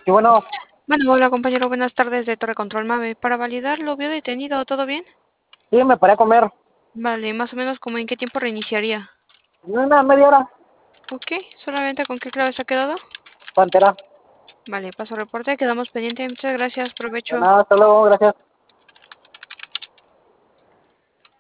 Sí, bueno, Bueno, hola compañero, buenas tardes de Torre Control Mave. Para validar, ¿lo vio detenido? ¿Todo bien? sí, me paré a comer. Vale, más o menos como en qué tiempo reiniciaría. Una media hora, Ok, solamente con qué clave se ha quedado. pantera. Vale, paso reporte, quedamos pendientes. Muchas gracias, De provecho. nada, hasta luego, gracias.